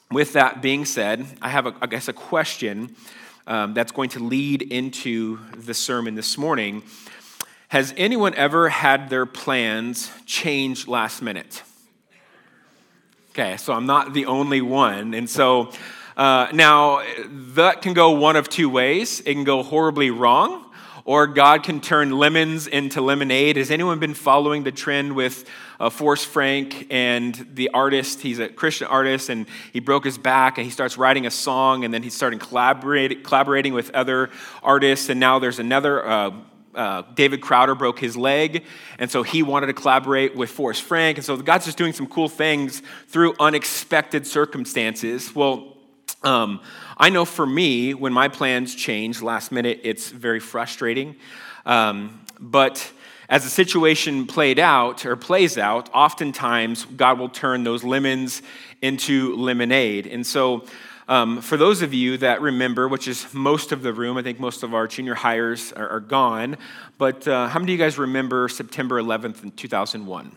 with that being said, I have, a question that's going to lead into the sermon this morning. Has anyone ever had their plans changed last minute? Okay, so I'm not the only one. And so now that can go one of two ways. It can go horribly wrong, or God can turn lemons into lemonade. Has anyone been following the trend with Forrest Frank and the artist? He's a Christian artist, and he broke his back, and he starts writing a song, and then he's starting collaborating with other artists, and now there's another David Crowder broke his leg, and so he wanted to collaborate with Forrest Frank, and so God's just doing some cool things through unexpected circumstances. Well, I know for me, when my plans change last minute, it's very frustrating, but as the situation plays out, oftentimes God will turn those lemons into lemonade, and so for those of you that remember, which is most of the room, I think most of our junior hires are gone, but how many of you guys remember September 11th in 2001?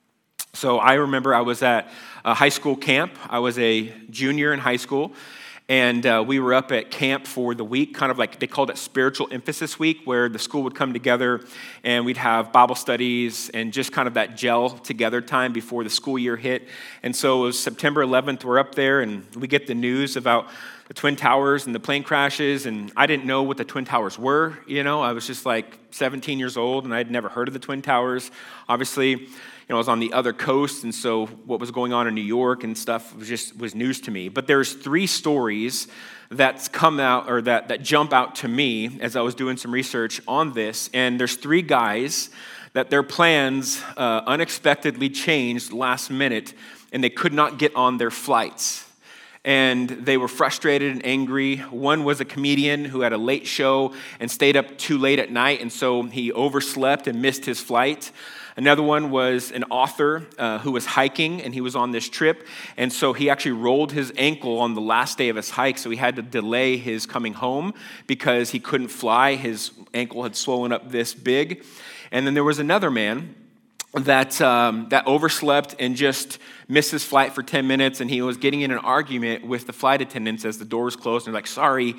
So I remember I was at a high school camp. I was a junior in high school, and we were up at camp for the week, kind of like they called it Spiritual Emphasis Week, where the school would come together and we'd have Bible studies and just kind of that gel together time before the school year hit. And so it was September 11th, we're up there and we get the news about the Twin Towers and the plane crashes, and I didn't know what the Twin Towers were, I was just like 17 years old and I'd never heard of the Twin Towers. Obviously, I was on the other coast, and so what was going on in New York and stuff was news to me. But there's three stories that's come out, or that jump out to me as I was doing some research on this, and there's three guys that their plans unexpectedly changed last minute, and they could not get on their flights. And they were frustrated and angry. One was a comedian who had a late show and stayed up too late at night, and so he overslept and missed his flight. Another one was an author who was hiking, and he was on this trip, and so he actually rolled his ankle on the last day of his hike, so he had to delay his coming home because he couldn't fly. His ankle had swollen up this big. And then there was another man that overslept and just missed his flight for 10 minutes, and he was getting in an argument with the flight attendants as the doors closed, and they're like, sorry,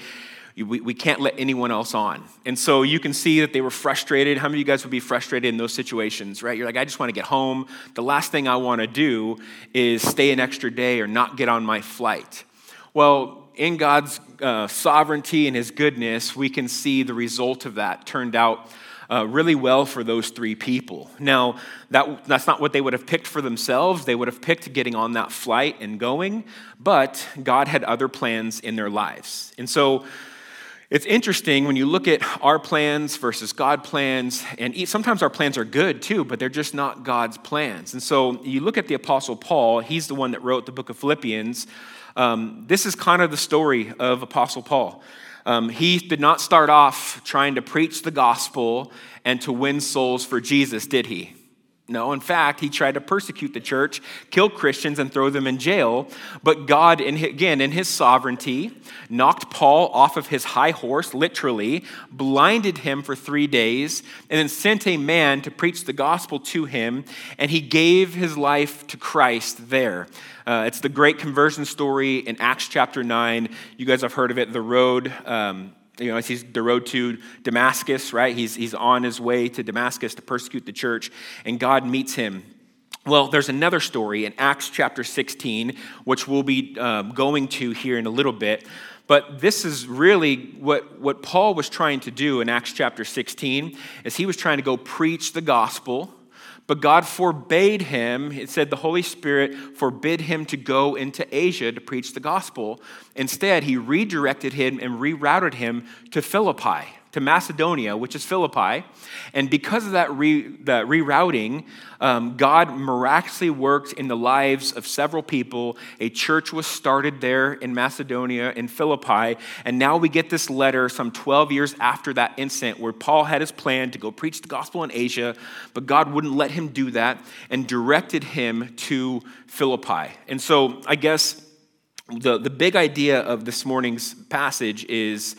we can't let anyone else on. And so you can see that they were frustrated. How many of you guys would be frustrated in those situations, right? You're like, I just want to get home. The last thing I want to do is stay an extra day or not get on my flight. Well, in God's sovereignty and his goodness, we can see the result of that turned out really well for those three people. Now, that's not what they would have picked for themselves. They would have picked getting on that flight and going, but God had other plans in their lives. And so it's interesting when you look at our plans versus God's plans, and sometimes our plans are good too, but they're just not God's plans. And so you look at the Apostle Paul, he's the one that wrote the book of Philippians. This is kind of the story of Apostle Paul. He did not start off trying to preach the gospel and to win souls for Jesus, did he? No, in fact, he tried to persecute the church, kill Christians, and throw them in jail. But God, in his sovereignty, knocked Paul off of his high horse, literally, blinded him for 3 days, and then sent a man to preach the gospel to him, and he gave his life to Christ there. It's the great conversion story in Acts chapter 9. You guys have heard of it, the road. He's the road to Damascus, right? He's on his way to Damascus to persecute the church, and God meets him. Well, there's another story in Acts chapter 16, which we'll be going to here in a little bit. But this is really what Paul was trying to do in Acts chapter 16, is he was trying to go preach the gospel. But God forbade him. It said the Holy Spirit forbid him to go into Asia to preach the gospel. Instead, he redirected him and rerouted him to Philippi, to Macedonia, which is Philippi. And because of that rerouting, God miraculously worked in the lives of several people. A church was started there in Macedonia, in Philippi. And now we get this letter some 12 years after that incident where Paul had his plan to go preach the gospel in Asia, but God wouldn't let him do that and directed him to Philippi. And so I guess the big idea of this morning's passage is,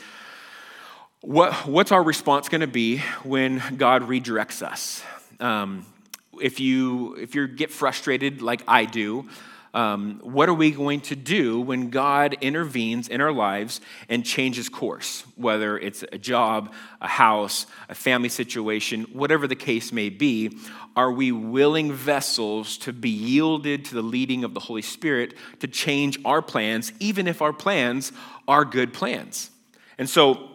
what's our response going to be when God redirects us? If you get frustrated like I do, what are we going to do when God intervenes in our lives and changes course, whether it's a job, a house, a family situation, whatever the case may be? Are we willing vessels to be yielded to the leading of the Holy Spirit to change our plans, even if our plans are good plans? And so,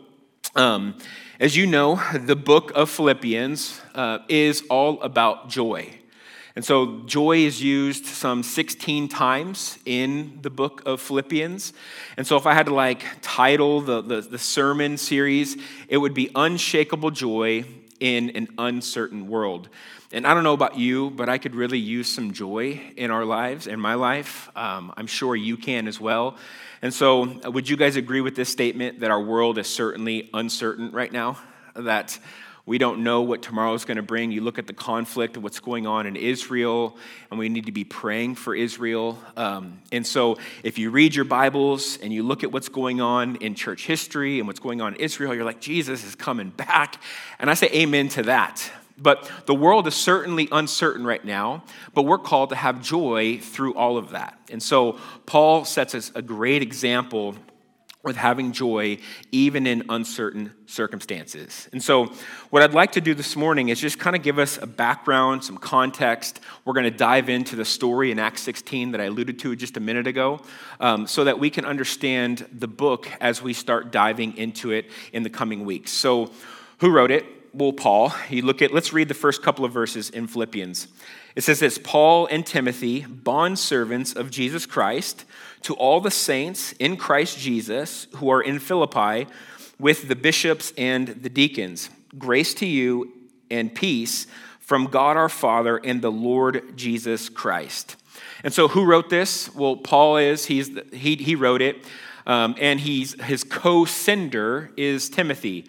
as you know, the book of Philippians is all about joy. And so joy is used some 16 times in the book of Philippians. And so if I had to title the sermon series, it would be Unshakable Joy in an Uncertain World. And I don't know about you, but I could really use some joy in our lives, in my life. I'm sure you can as well. And so would you guys agree with this statement that our world is certainly uncertain right now? That we don't know what tomorrow is going to bring. You look at the conflict of what's going on in Israel, and we need to be praying for Israel. And so if you read your Bibles and you look at what's going on in church history and what's going on in Israel, you're like, Jesus is coming back. And I say amen to that. But the world is certainly uncertain right now, but we're called to have joy through all of that. And so Paul sets us a great example with having joy even in uncertain circumstances. And so what I'd like to do this morning is just kind of give us a background, some context. We're going to dive into the story in Acts 16 that I alluded to just a minute ago, so that we can understand the book as we start diving into it in the coming weeks. So who wrote it? Well, Paul. Let's read the first couple of verses in Philippians. It says this: Paul and Timothy, bondservants of Jesus Christ, to all the saints in Christ Jesus who are in Philippi, with the bishops and the deacons. Grace to you and peace from God our Father and the Lord Jesus Christ. And so who wrote this? Well, Paul is. He wrote it, and his co-sender is Timothy.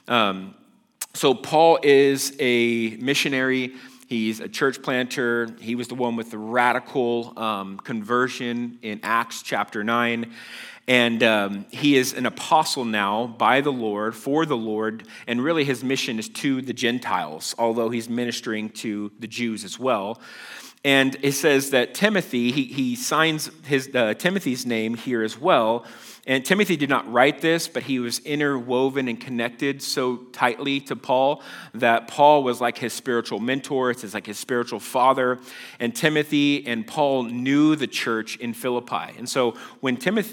So Paul is a missionary. He's a church planter. He was the one with the radical conversion in Acts chapter 9. And he is an apostle now by the Lord, for the Lord. And really his mission is to the Gentiles, although he's ministering to the Jews as well. And it says that Timothy, he signs Timothy's name here as well. And Timothy did not write this, but he was interwoven and connected so tightly to Paul that Paul was like his spiritual mentor. It's like his spiritual father. And Timothy and Paul knew the church in Philippi. And so when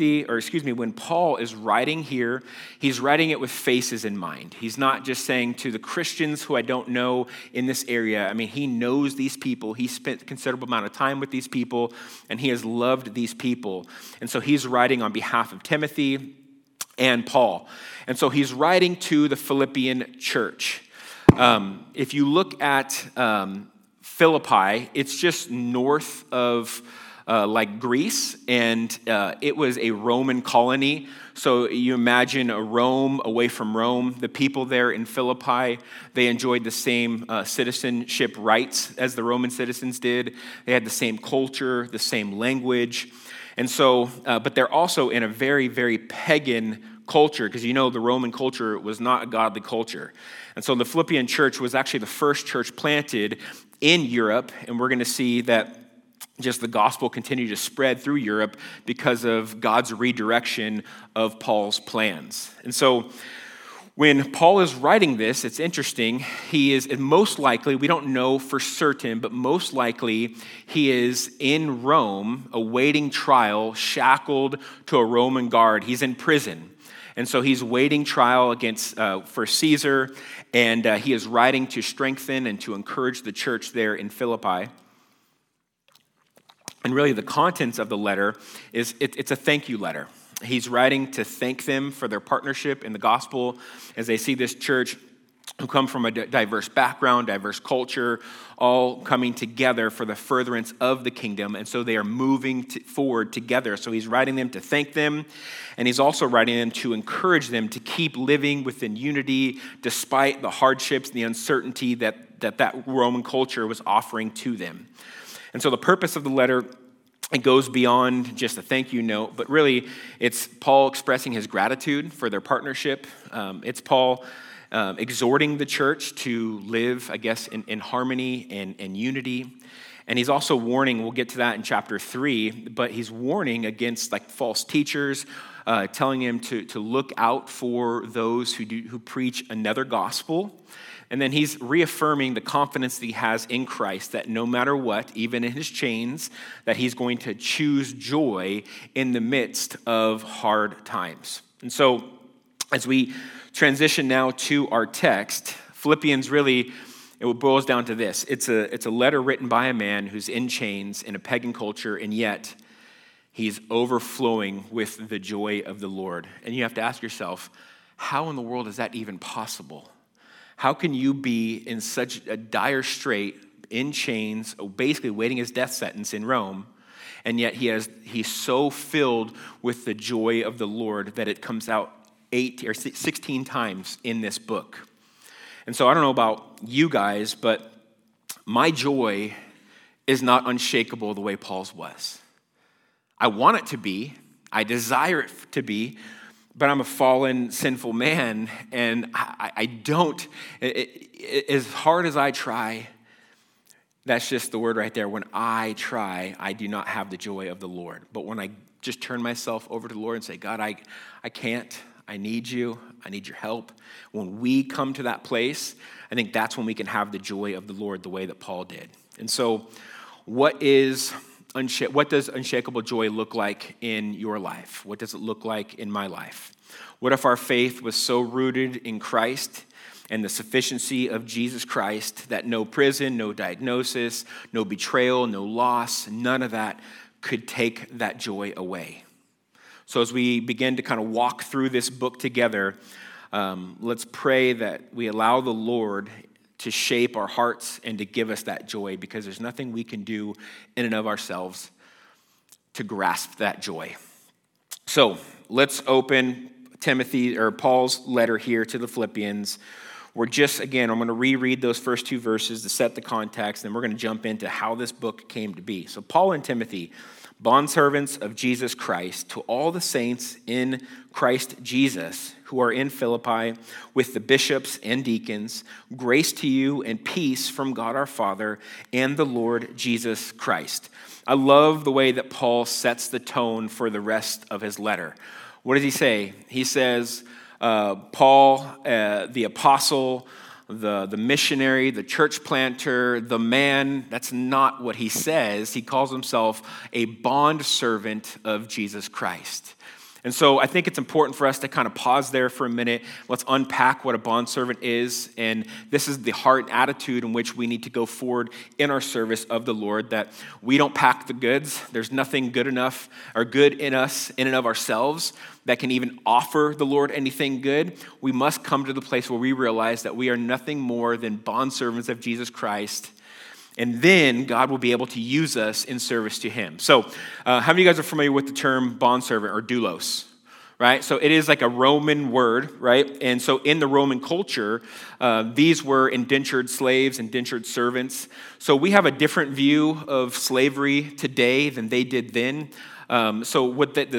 Paul is writing here, he's writing it with faces in mind. He's not just saying to the Christians who I don't know in this area. I mean, he knows these people. He spent a considerable amount of time with these people, and he has loved these people. And so he's writing on behalf of Timothy and Paul. And so he's writing to the Philippian church. If you look at Philippi, it's just north of Greece, and it was a Roman colony. So you imagine a Rome away from Rome. The people there in Philippi, they enjoyed the same citizenship rights as the Roman citizens did. They had the same culture, the same language. And so, but they're also in a very, very pagan culture, because the Roman culture was not a godly culture. And so the Philippian church was actually the first church planted in Europe, and we're going to see that just the gospel continued to spread through Europe because of God's redirection of Paul's plans. And so when Paul is writing this, it's interesting. He is most likely, we don't know for certain, but most likely he is in Rome awaiting trial, shackled to a Roman guard. He's in prison. And so he's waiting trial for Caesar, and he is writing to strengthen and to encourage the church there in Philippi. And really the contents of the letter it's a thank you letter. He's writing to thank them for their partnership in the gospel as they see this church who come from a diverse background, diverse culture, all coming together for the furtherance of the kingdom. And so they are moving forward together. So he's writing them to thank them, and he's also writing them to encourage them to keep living within unity despite the hardships and the uncertainty that Roman culture was offering to them. And so the purpose of the letter, it goes beyond just a thank you note, but really it's Paul expressing his gratitude for their partnership. It's Paul exhorting the church to live, I guess, in harmony and unity. And he's also warning, we'll get to that in chapter 3, but he's warning against like false teachers, telling him to look out for those who preach another gospel. And then he's reaffirming the confidence that he has in Christ, that no matter what, even in his chains, that he's going to choose joy in the midst of hard times. And so as we transition now to our text, Philippians really, it boils down to this. It's a letter written by a man who's in chains in a pagan culture, and yet he's overflowing with the joy of the Lord. And you have to ask yourself, how in the world is that even possible? How can you be in such a dire strait, in chains, basically waiting his death sentence in Rome, and yet he's so filled with the joy of the Lord that it comes out 8 or 16 times in this book? And so I don't know about you guys, but my joy is not unshakable the way Paul's was. I want it to be. I desire it to be. But I'm a fallen, sinful man, and I don't, as hard as I try, that's just the word right there. When I try, I do not have the joy of the Lord. But when I just turn myself over to the Lord and say, God, I can't, I need you, I need your help. When we come to that place, I think that's when we can have the joy of the Lord the way that Paul did. And so what does unshakable joy look like in your life? What does it look like in my life? What if our faith was so rooted in Christ and the sufficiency of Jesus Christ that no prison, no diagnosis, no betrayal, no loss, none of that could take that joy away? So as we begin to kind of walk through this book together, let's pray that we allow the Lord to shape our hearts and to give us that joy, because there's nothing we can do in and of ourselves to grasp that joy. So let's open Paul's letter here to the Philippians. I'm going to reread those first 2 verses to set the context, and we're going to jump into how this book came to be. So Paul and Timothy, bondservants of Jesus Christ, to all the saints in Christ Jesus who are in Philippi, with the bishops and deacons, grace to you and peace from God our Father and the Lord Jesus Christ. I love the way that Paul sets the tone for the rest of his letter. What does he say? He says, Paul, the apostle, the missionary, the church planter, the man. That's not what he says. He calls himself a bondservant of Jesus Christ. And so I think it's important for us to kind of pause there for a minute. Let's unpack what a bondservant is. And this is the heart and attitude in which we need to go forward in our service of the Lord, that we don't pack the goods. There's nothing good enough or good in us in and of ourselves that can even offer the Lord anything good. We must come to the place where we realize that we are nothing more than bondservants of Jesus Christ. And then God will be able to use us in service to him. So how many of you guys are familiar with the term bondservant or doulos? Right? So it is like a Roman word, right? And so in the Roman culture, these were indentured slaves, indentured servants. So we have a different view of slavery today than they did then. So what the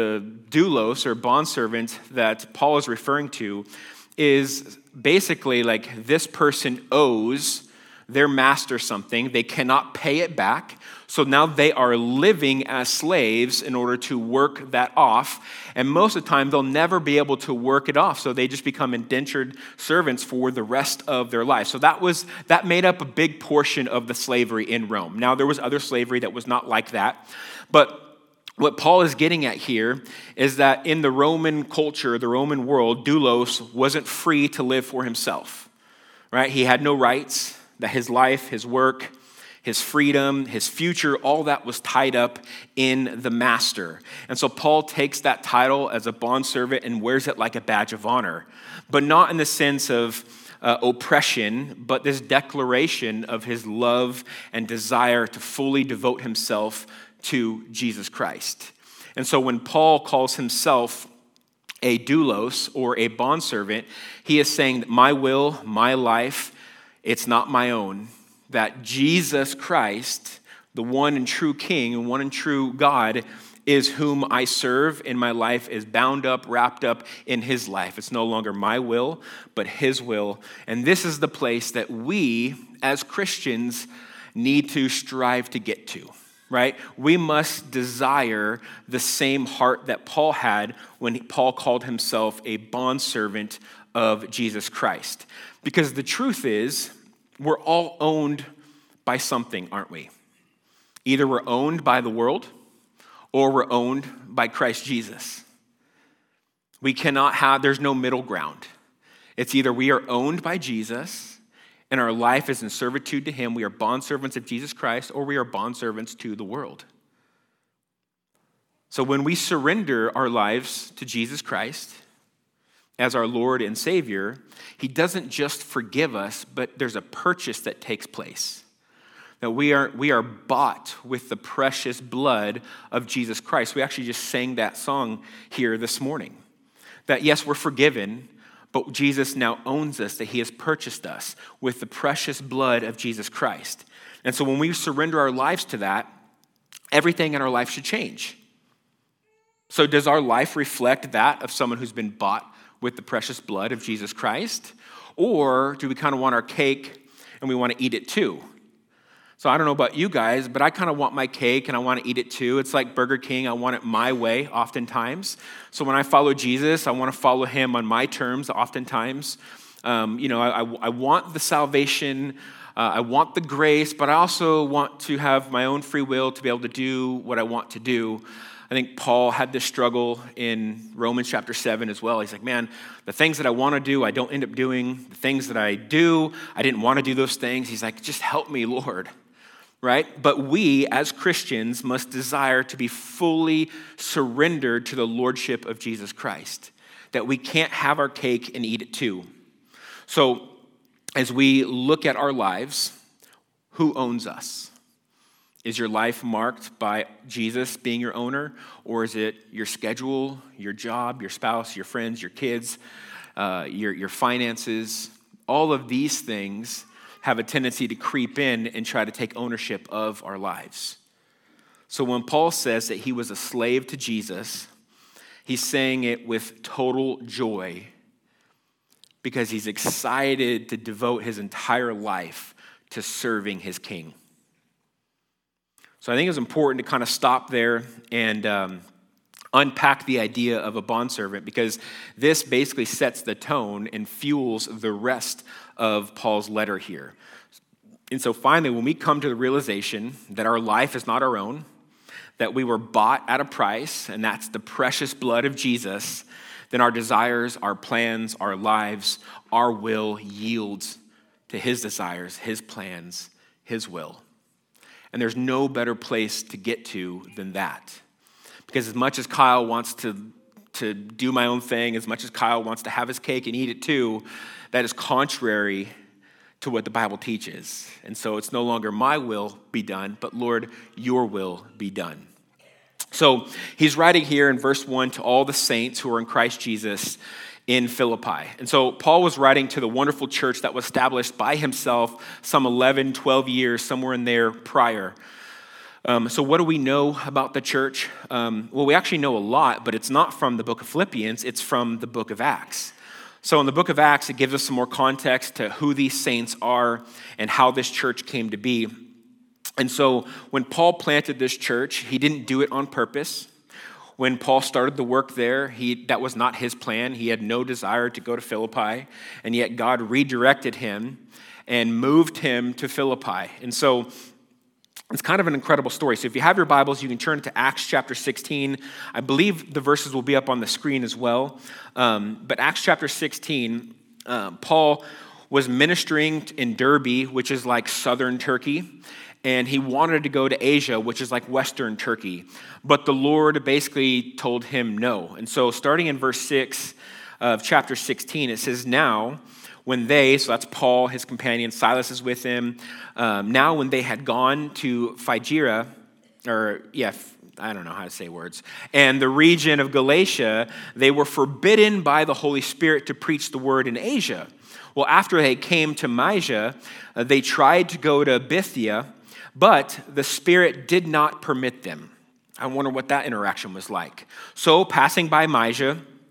doulos or bondservant that Paul is referring to is basically like this person owes their master something. They cannot pay it back. So now they are living as slaves in order to work that off. And most of the time, they'll never be able to work it off. So they just become indentured servants for the rest of their life. So that made up a big portion of the slavery in Rome. Now, there was other slavery that was not like that. But what Paul is getting at here is that in the Roman culture, the Roman world, doulos wasn't free to live for himself. Right? He had no rights. That his life, his work, his freedom, his future, all that was tied up in the master. And so Paul takes that title as a bondservant and wears it like a badge of honor, but not in the sense of oppression, but this declaration of his love and desire to fully devote himself to Jesus Christ. And so when Paul calls himself a doulos or a bondservant, he is saying that my will, my life, it's not my own, that Jesus Christ, the one and true King and one and true God, is whom I serve, and my life is bound up, wrapped up in his life. It's no longer my will, but his will. And this is the place that we, as Christians, need to strive to get to, right? We must desire the same heart that Paul had when Paul called himself a bondservant of Jesus Christ. Because the truth is, we're all owned by something, aren't we? Either we're owned by the world or we're owned by Christ Jesus. There's no middle ground. It's either we are owned by Jesus and our life is in servitude to him, we are bondservants of Jesus Christ, or we are bondservants to the world. So when we surrender our lives to Jesus Christ as our Lord and Savior, he doesn't just forgive us, but there's a purchase that takes place. That we are bought with the precious blood of Jesus Christ. We actually just sang that song here this morning. That yes, we're forgiven, but Jesus now owns us, that he has purchased us with the precious blood of Jesus Christ. And so when we surrender our lives to that, everything in our life should change. So does our life reflect that of someone who's been bought with the precious blood of Jesus Christ? Or do we kind of want our cake and we want to eat it too? So I don't know about you guys, but I kind of want my cake and I want to eat it too. It's like Burger King. I want it my way oftentimes. So when I follow Jesus, I want to follow him on my terms oftentimes. I want the salvation. I want the grace, but I also want to have my own free will to be able to do what I want to do. I think Paul had this struggle in Romans chapter 7 as well. He's like, man, the things that I want to do, I don't end up doing. The things that I do, I didn't want to do those things. He's like, just help me, Lord. Right? But we, as Christians, must desire to be fully surrendered to the lordship of Jesus Christ, that we can't have our cake and eat it too. So, as we look at our lives, who owns us? Is your life marked by Jesus being your owner, or is it your schedule, your job, your spouse, your friends, your kids, your finances? All of these things have a tendency to creep in and try to take ownership of our lives. So when Paul says that he was a slave to Jesus, he's saying it with total joy because he's excited to devote his entire life to serving his king. So I think it's important to kind of stop there and unpack the idea of a bondservant, because this basically sets the tone and fuels the rest of Paul's letter here. And so finally, when we come to the realization that our life is not our own, that we were bought at a price, and that's the precious blood of Jesus, then our desires, our plans, our lives, our will yields to his desires, his plans, his will. And there's no better place to get to than that. Because as much as Kyle wants to do my own thing, as much as Kyle wants to have his cake and eat it too, that is contrary to what the Bible teaches. And so it's no longer my will be done, but Lord, your will be done. So he's writing here in verse 1 to all the saints who are in Christ Jesus in Philippi. And so Paul was writing to the wonderful church that was established by himself some 11, 12 years, somewhere in there prior. So what do we know about the church? Well, we actually know a lot, but it's not from the book of Philippians, it's from the book of Acts. So in the book of Acts, it gives us some more context to who these saints are and how this church came to be. And so when Paul planted this church, he didn't do it on purpose. When Paul started the work there, that was not his plan. He had no desire to go to Philippi, and yet God redirected him and moved him to Philippi. And so it's kind of an incredible story. So if you have your Bibles, you can turn to Acts chapter 16. I believe the verses will be up on the screen as well. But Acts chapter 16, Paul was ministering in Derbe, which is like southern Turkey, and he wanted to go to Asia, which is like western Turkey. But the Lord basically told him no. And so starting in verse 6 of chapter 16, it says, now, when they, so that's Paul, his companion, Silas is with him. Now when they had gone to Phrygia, I don't know how to say words, and the region of Galatia, they were forbidden by the Holy Spirit to preach the word in Asia. Well, after they came to Mysia, they tried to go to Bithynia, but the Spirit did not permit them. I wonder what that interaction was like. So passing by Mysia,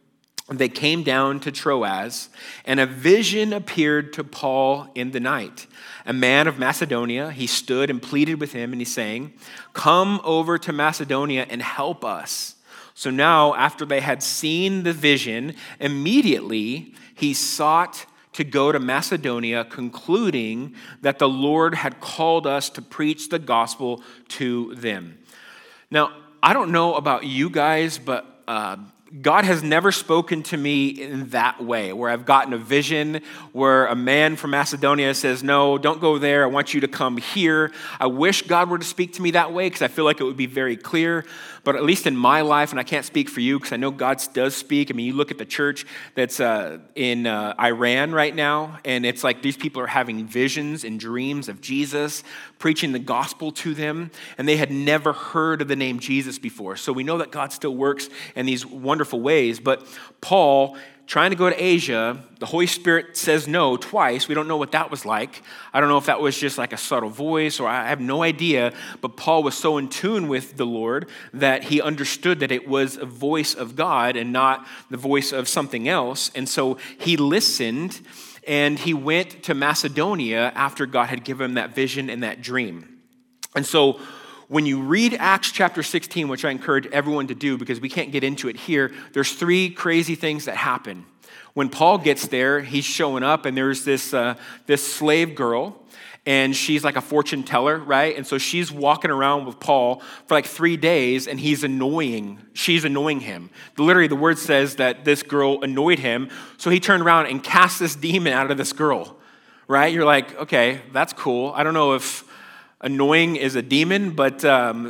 they came down to Troas, and a vision appeared to Paul in the night. A man of Macedonia, he stood and pleaded with him, and he's saying, "Come over to Macedonia and help us." So now, after they had seen the vision, immediately he sought to go to Macedonia, concluding that the Lord had called us to preach the gospel to them. Now, I don't know about you guys, but God has never spoken to me in that way, where I've gotten a vision where a man from Macedonia says, "No, don't go there. I want you to come here." I wish God were to speak to me that way because I feel like it would be very clear. But at least in my life, and I can't speak for you because I know God does speak. I mean, you look at the church that's in Iran right now, and it's like these people are having visions and dreams of Jesus, preaching the gospel to them, and they had never heard of the name Jesus before. So we know that God still works in these wonderful ways. But Paul, trying to go to Asia, the Holy Spirit says no twice. We don't know what that was like. I don't know if that was just like a subtle voice, or I have no idea. But Paul was so in tune with the Lord that he understood that it was a voice of God and not the voice of something else. And so he listened, and he went to Macedonia after God had given him that vision and that dream. And so when you read Acts chapter 16, which I encourage everyone to do because we can't get into it here, there's three crazy things that happen. When Paul gets there, he's showing up, and there's this slave girl, and she's like a fortune teller, right? And so she's walking around with Paul for like 3 days, and she's annoying him. Literally, the word says that this girl annoyed him, so he turned around and cast this demon out of this girl, right? You're like, okay, that's cool. I don't know if annoying is a demon, but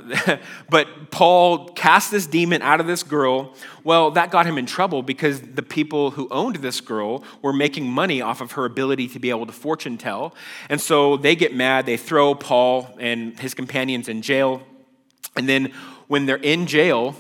Paul cast this demon out of this girl. Well, that got him in trouble because the people who owned this girl were making money off of her ability to be able to fortune tell. And so they get mad. They throw Paul and his companions in jail. And then when they're in jail,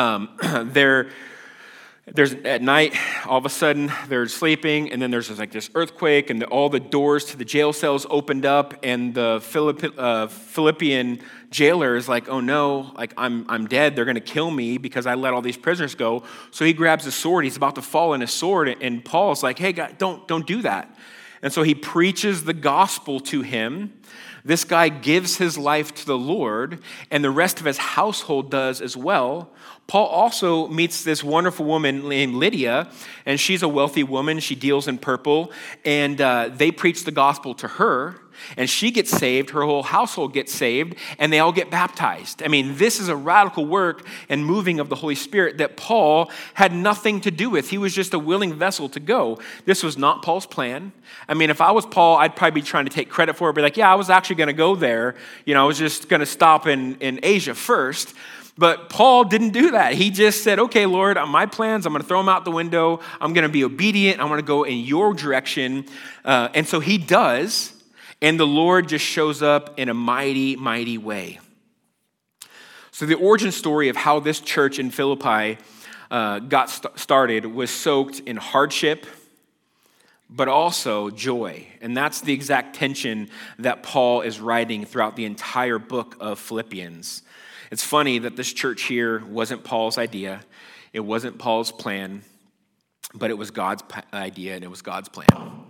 there's at night, all of a sudden, they're sleeping, and then there's this earthquake, and all the doors to the jail cells opened up, and the Philippian jailer is like, "Oh no, like I'm dead. They're going to kill me because I let all these prisoners go." So he grabs a sword. He's about to fall in his sword, and Paul's like, "Hey, God, don't do that." And so he preaches the gospel to him. This guy gives his life to the Lord, and the rest of his household does as well. Paul also meets this wonderful woman named Lydia, and she's a wealthy woman. She deals in purple, and they preach the gospel to her, and she gets saved. Her whole household gets saved, and they all get baptized. I mean, this is a radical work and moving of the Holy Spirit that Paul had nothing to do with. He was just a willing vessel to go. This was not Paul's plan. I mean, if I was Paul, I'd probably be trying to take credit for it, be like, "Yeah, I was actually going to go there. I was just going to stop in Asia first." But Paul didn't do that. He just said, "Okay, Lord, my plans, I'm going to throw them out the window. I'm going to be obedient. I'm going to go in your direction." And so he does, and the Lord just shows up in a mighty, mighty way. So the origin story of how this church in Philippi got started was soaked in hardship, but also joy. And that's the exact tension that Paul is writing throughout the entire book of Philippians. It's funny that this church here wasn't Paul's idea. It wasn't Paul's plan, but it was God's idea and it was God's plan.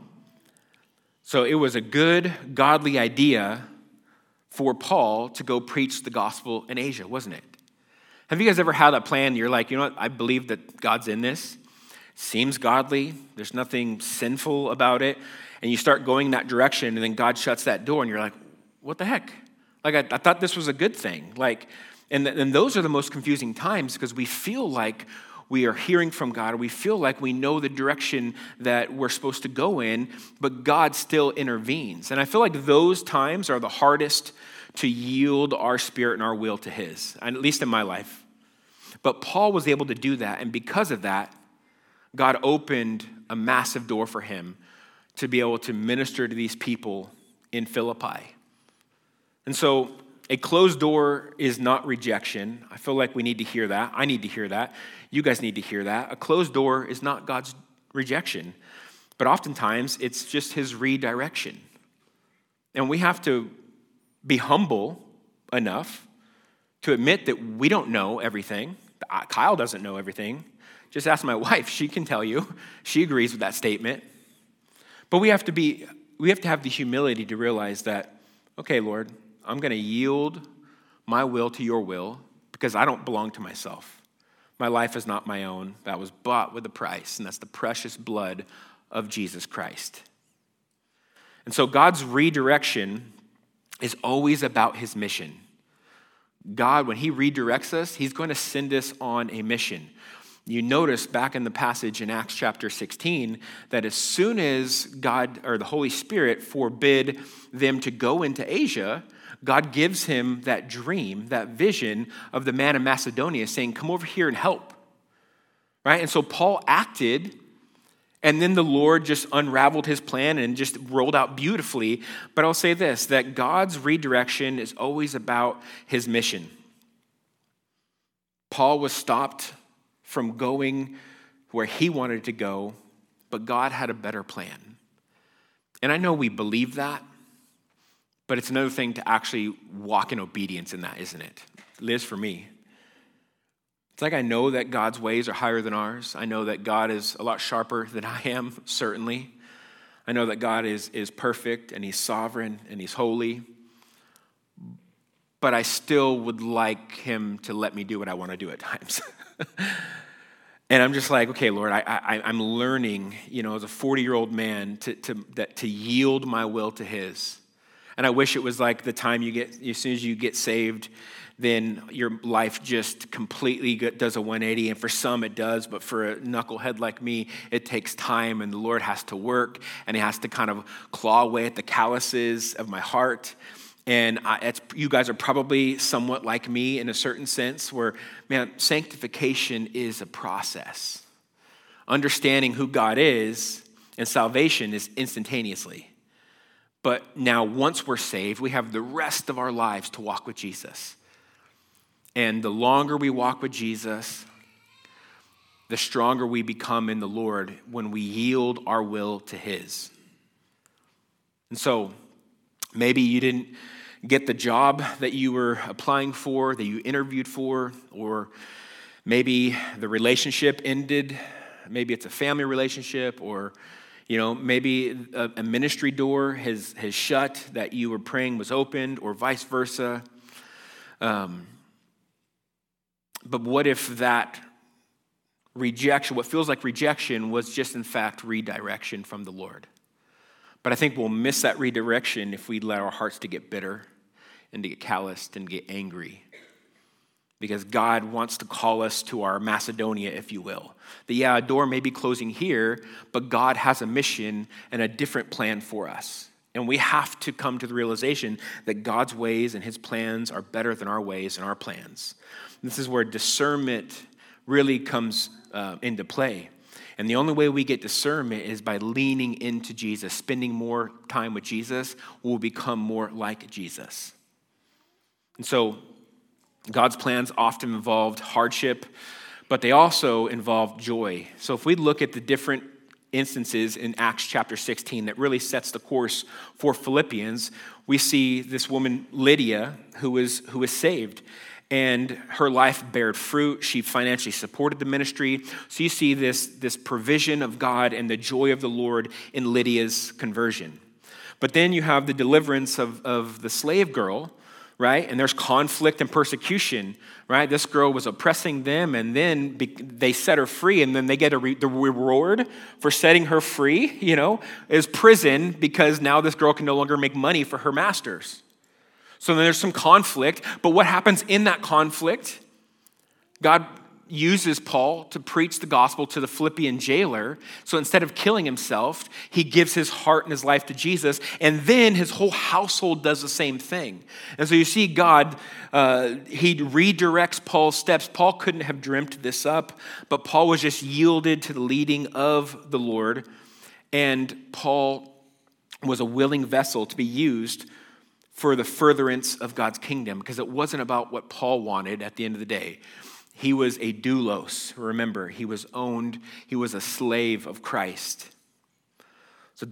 So it was a good, godly idea for Paul to go preach the gospel in Asia, wasn't it? Have you guys ever had that plan? You're like, "You know what? I believe that God's in this. Seems godly. There's nothing sinful about it." And you start going that direction, and then God shuts that door, and you're like, "What the heck? Like, I thought this was a good thing." And those are the most confusing times because we feel like we are hearing from God, or we feel like we know the direction that we're supposed to go in, but God still intervenes. And I feel like those times are the hardest to yield our spirit and our will to His, at least in my life. But Paul was able to do that, and because of that, God opened a massive door for him to be able to minister to these people in Philippi. And so a closed door is not rejection. I feel like we need to hear that. I need to hear that. You guys need to hear that. A closed door is not God's rejection, but oftentimes it's just His redirection. And we have to be humble enough to admit that we don't know everything. Kyle doesn't know everything. Just ask my wife. She can tell you. She agrees with that statement. But we have to have the humility to realize that, okay, Lord, I'm going to yield my will to your will because I don't belong to myself. My life is not my own. That was bought with a price, and that's the precious blood of Jesus Christ. And so God's redirection is always about his mission. God, when he redirects us, he's going to send us on a mission. You notice back in the passage in Acts chapter 16 that as soon as God or the Holy Spirit forbid them to go into Asia, God gives him that dream, that vision of the man in Macedonia saying, come over here and help. Right? And so Paul acted, and then the Lord just unraveled his plan and just rolled out beautifully. But I'll say this, that God's redirection is always about his mission. Paul was stopped from going where he wanted to go, but God had a better plan. And I know we believe that, but it's another thing to actually walk in obedience in that, isn't it? It is for me. It's like I know that God's ways are higher than ours. I know that God is a lot sharper than I am, certainly. I know that God is perfect and he's sovereign and he's holy. But I still would like him to let me do what I want to do at times. And I'm just like, okay, Lord, I'm learning, as a 40-year-old man to yield my will to his. And I wish it was like the time as soon as you get saved, then your life just completely does a 180. And for some it does, but for a knucklehead like me, it takes time and the Lord has to work and he has to kind of claw away at the calluses of my heart. And you guys are probably somewhat like me in a certain sense where, man, sanctification is a process. Understanding who God is and salvation is instantaneously. But now once we're saved, we have the rest of our lives to walk with Jesus. And the longer we walk with Jesus, the stronger we become in the Lord when we yield our will to his. And so maybe you didn't get the job that you were applying for, that you interviewed for, or maybe the relationship ended. Maybe it's a family relationship, or maybe a ministry door has shut that you were praying was opened, or vice versa. But what if that rejection, what feels like rejection, was just in fact redirection from the Lord? But I think we'll miss that redirection if we let our hearts to get bitter and to get calloused and get angry. Because God wants to call us to our Macedonia, if you will. A door may be closing here, but God has a mission and a different plan for us. And we have to come to the realization that God's ways and his plans are better than our ways and our plans. This is where discernment really comes into play. And the only way we get discernment is by leaning into Jesus, spending more time with Jesus. We'll become more like Jesus. And so God's plans often involved hardship, but they also involve joy. So if we look at the different instances in Acts chapter 16 that really sets the course for Philippians, we see this woman, Lydia, who was saved. And her life bared fruit. She financially supported the ministry. So you see this provision of God and the joy of the Lord in Lydia's conversion. But then you have the deliverance of the slave girl, right? And there's conflict and persecution, right? This girl was oppressing them, and then they set her free, and then they get the reward for setting her free, is prison, because now this girl can no longer make money for her masters. So then there's some conflict, but what happens in that conflict? God uses Paul to preach the gospel to the Philippian jailer. So instead of killing himself, he gives his heart and his life to Jesus, and then his whole household does the same thing. And so you see God, he redirects Paul's steps. Paul couldn't have dreamt this up, but Paul was just yielded to the leading of the Lord, and Paul was a willing vessel to be used for the furtherance of God's kingdom, because it wasn't about what Paul wanted at the end of the day. He was a doulos. Remember, he was owned. He was a slave of Christ. So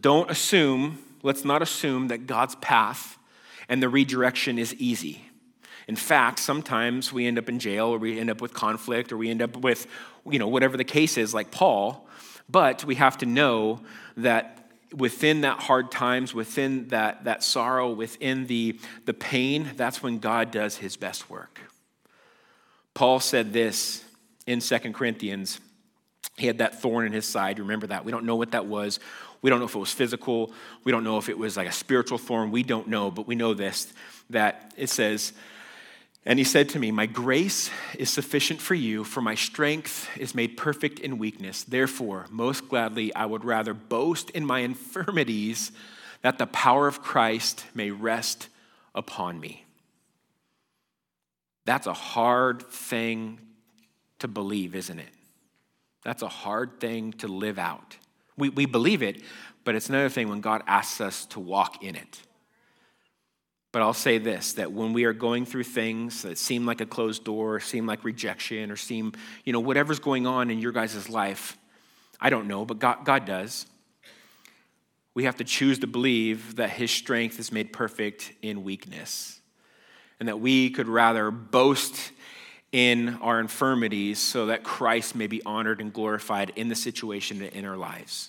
let's not assume that God's path and the redirection is easy. In fact, sometimes we end up in jail, or we end up with conflict, or we end up with whatever the case is, like Paul. But we have to know that within that hard times, within that sorrow, within the pain, that's when God does his best work. Paul said this in 2 Corinthians. He had that thorn in his side. Remember that. We don't know what that was. We don't know if it was physical. We don't know if it was like a spiritual thorn. We don't know, but we know this, that it says, and he said to me, my grace is sufficient for you, for my strength is made perfect in weakness. Therefore, most gladly, I would rather boast in my infirmities, that the power of Christ may rest upon me. That's a hard thing to believe, isn't it? That's a hard thing to live out. We believe it, but it's another thing when God asks us to walk in it. But I'll say this, that when we are going through things that seem like a closed door, seem like rejection, or seem, whatever's going on in your guys' life, I don't know, but God does. We have to choose to believe that his strength is made perfect in weakness, and that we could rather boast in our infirmities so that Christ may be honored and glorified in the situation and in our lives.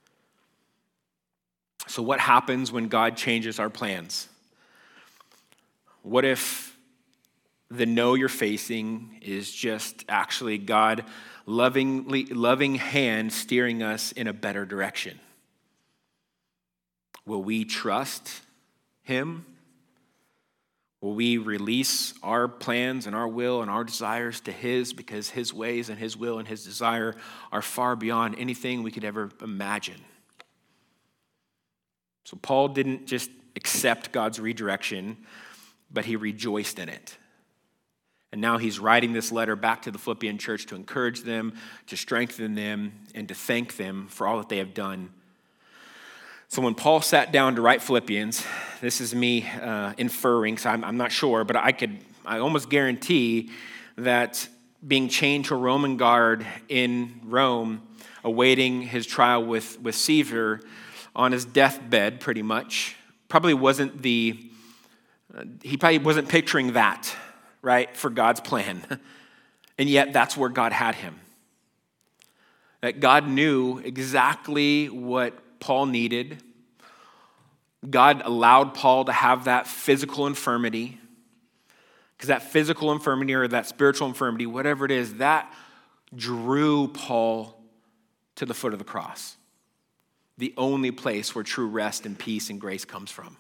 So what happens when God changes our plans? What if the no you're facing is just actually God loving hand steering us in a better direction? Will we trust him? Will we release our plans and our will and our desires to his, because his ways and his will and his desire are far beyond anything we could ever imagine? So Paul didn't just accept God's redirection, but he rejoiced in it. And now he's writing this letter back to the Philippian church to encourage them, to strengthen them, and to thank them for all that they have done. So when Paul sat down to write Philippians, this is me inferring, so I'm not sure, but I almost guarantee that being chained to a Roman guard in Rome, awaiting his trial with Caesar on his deathbed pretty much, he probably wasn't picturing that, right, for God's plan. And yet that's where God had him. That God knew exactly what Paul needed. God allowed Paul to have that physical infirmity, because that physical infirmity or that spiritual infirmity, whatever it is, that drew Paul to the foot of the cross. The only place where true rest and peace and grace comes from.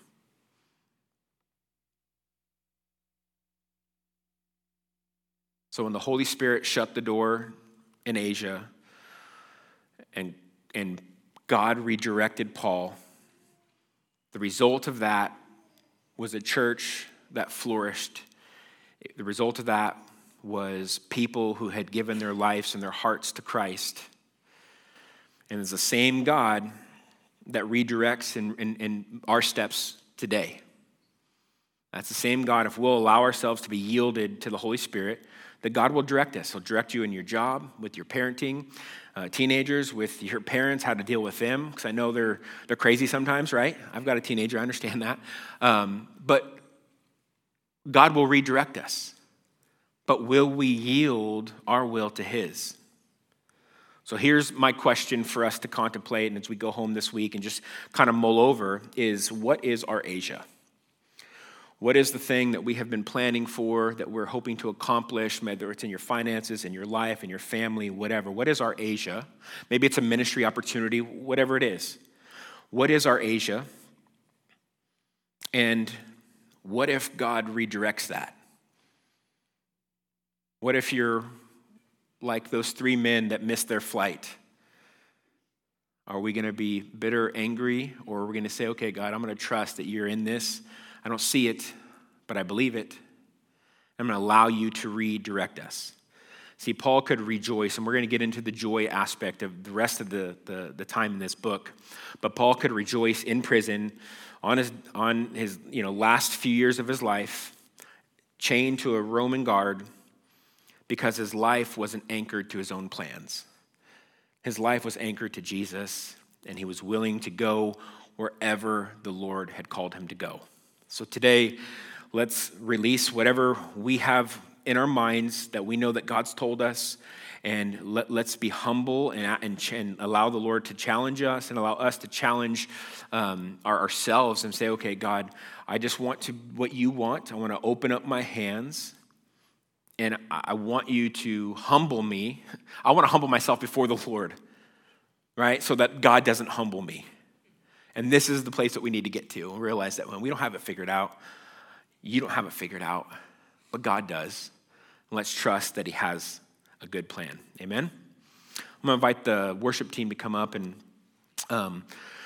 So when the Holy Spirit shut the door in Asia and God redirected Paul, the result of that was a church that flourished. The result of that was people who had given their lives and their hearts to Christ. And it's the same God that redirects in our steps today. That's the same God. If we'll allow ourselves to be yielded to the Holy Spirit, that God will direct us. He'll direct you in your job, with your parenting, teenagers, with your parents, how to deal with them, because I know they're crazy sometimes, right? I've got a teenager, I understand that. But God will redirect us. But will we yield our will to his? So here's my question for us to contemplate, and as we go home this week and just kind of mull over, is what is our Asia? What is the thing that we have been planning for, that we're hoping to accomplish, whether it's in your finances, in your life, in your family, whatever? What is our Asia? Maybe it's a ministry opportunity, whatever it is. What is our Asia? And what if God redirects that? What if you're like those 3 men that missed their flight? Are we going to be bitter, angry, or are we going to say, okay, God, I'm going to trust that you're in this? I don't see it, but I believe it. I'm going to allow you to redirect us. See, Paul could rejoice, and we're going to get into the joy aspect of the rest of the time in this book. But Paul could rejoice in prison on his last few years of his life, chained to a Roman guard, because his life wasn't anchored to his own plans. His life was anchored to Jesus, and he was willing to go wherever the Lord had called him to go. So today, let's release whatever we have in our minds that we know that God's told us, and let's be humble and allow the Lord to challenge us and allow us to challenge ourselves and say, okay, God, I just want what you want. I want to open up my hands, and I want you to humble me. I want to humble myself before the Lord, right? So that God doesn't humble me. And this is the place that we need to get to and realize that when we don't have it figured out, you don't have it figured out, but God does. And let's trust that he has a good plan. Amen? I'm going to invite the worship team to come up, and